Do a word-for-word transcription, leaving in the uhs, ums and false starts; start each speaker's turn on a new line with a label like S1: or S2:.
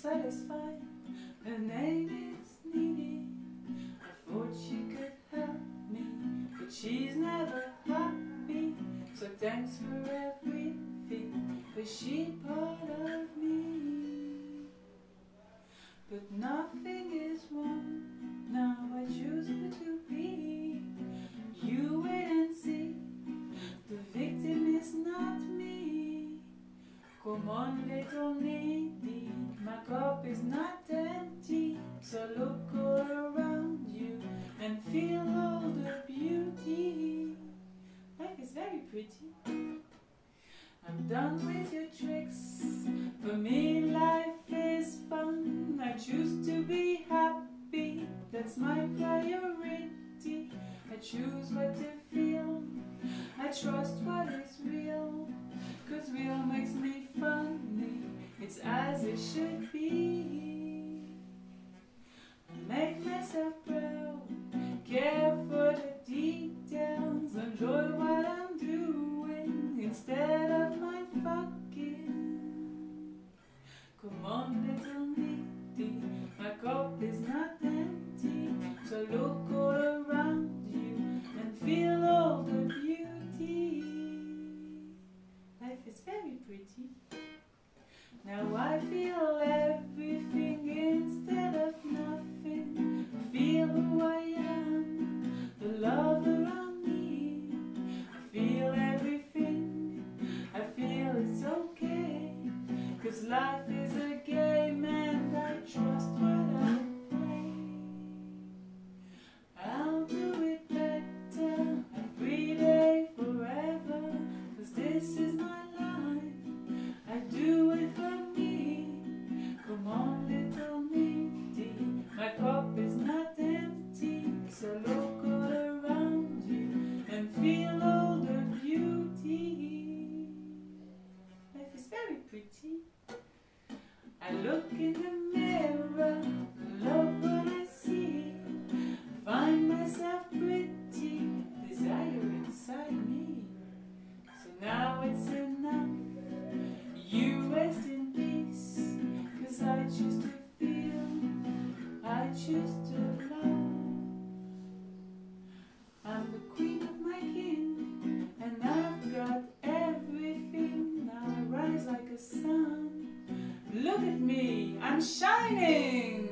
S1: satisfied. Her name is Nini. I thought she could help me, but she's never happy. So thanks for everything, but she's part of me. But nothing is wrong, now I choose who to be. You wait and see, the victim is not me. Come on little Needy, my cup is not empty. So look all around you and feel all the beauty. Life is very pretty. I'm done with your tricks. For me life is fun. I choose to be happy, that's my priority. I choose what to feel, I trust what is real. Cause real makes me funny, it's as it should be. I make myself proud, care for the details, enjoy what I'm doing instead of my fucking. Come on little Needy, my cup is not empty. So look all around you and feel all the beauty. Life is very pretty. Now I feel everything instead of nothing. I feel who I am, the love around me. I feel everything, I feel it's okay. Cause life is a game and I trust what I play. I'll do it better every day forever. Cause this is my life, I do it for me. Come on little Needy, my cup is not empty. So look all around you and feel all the beauty. Life is very pretty. I look in the mirror, love what I see. Find myself pretty, desire inside me. So now it's enough, you rest in peace. Cause I choose to feel, I choose to love. I'm the queen of my king, and I've got everything. Now I rise like a sun. Look at me, I'm shining!